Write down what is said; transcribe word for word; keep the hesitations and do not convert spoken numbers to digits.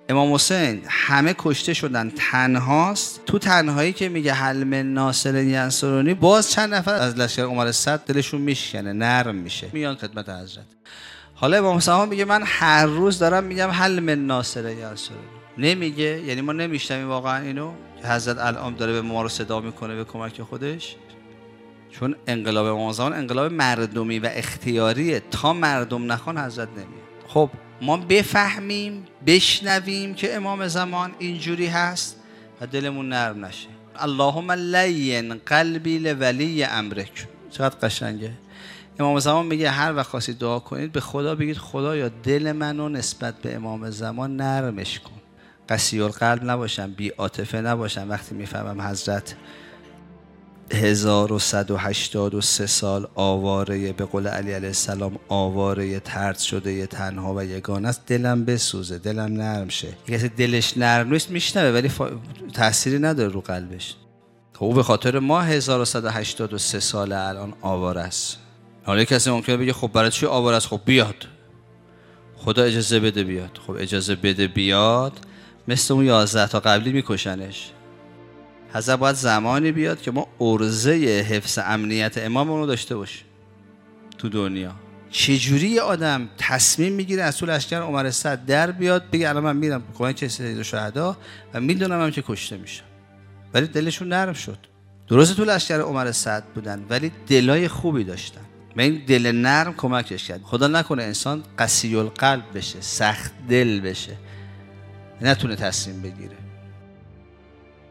امام حسین همه کشته شدن، تنهاست. تو تنهایی که میگه هل من ناصر ینصرونی، باز چند نفر از لشکر عمر صد دلشون میشکنه، نرم میشه، میان خدمت حضرت. حالا امام حسین میگه من هر روز دارم میگم هل من ناصر ینصرونی. نمیگه، یعنی ما نمیشنویم واقعا اینو که حضرت الان داره به ما رو صدا میکنه به کمک خودش. چون انقلاب امام زمان انقلاب مردمی و اختیاریه، تا مردم نخوان حضرت نمیاد. خب ما بفهمیم، بشنویم که امام زمان اینجوری هست و دلمون نرم نشه. اللهم لین قلبی لولی امرک. چقدر قشنگه. امام زمان میگه هر وقت خواستید دعا کنید به خدا بگید خدایا دل منو نسبت به امام زمان نرمش کن، قسی القلب نباشم، بی عاطفه نباشم. وقتی میفهمم حضرت هزار و صد و هشتاد و سه سال آواره، به قول علی علیه السلام آواره، طرد شده، تنها و یگانه است، دلم بسوزه، دلم نرم شه. کسی دلش نرم نیست میشنوه ولی فا... تأثیری نداره رو قلبش. خب به خاطر ما هزار و صد و هشتاد و سه سال الان آواره است. حالا کسی ممکنه بگه خب برای چی آواره است؟ خب بیاد، خدا اجازه بده بیاد. خب اجازه بده بیاد، مثل اون یازده تا قبلی میکشنش. حضرت باید زمانی بیاد که ما عرضه حفظ امنیت امامون رو داشته باشیم تو دنیا. چجوری آدم تصمیم میگیره از تو لشکر عمر صد در بیاد بگه الان من میرم کمک سید شهدا و میدونم هم که کشته میشم، ولی دلشون نرم شد. درسته تو لشکر عمر صد بودن ولی دلای خوبی داشتن و این دل نرم کمکش کرد. خدا نکنه انسان قسی القلب بشه، سخت دل بشه، نتونه تصمیم بگیره.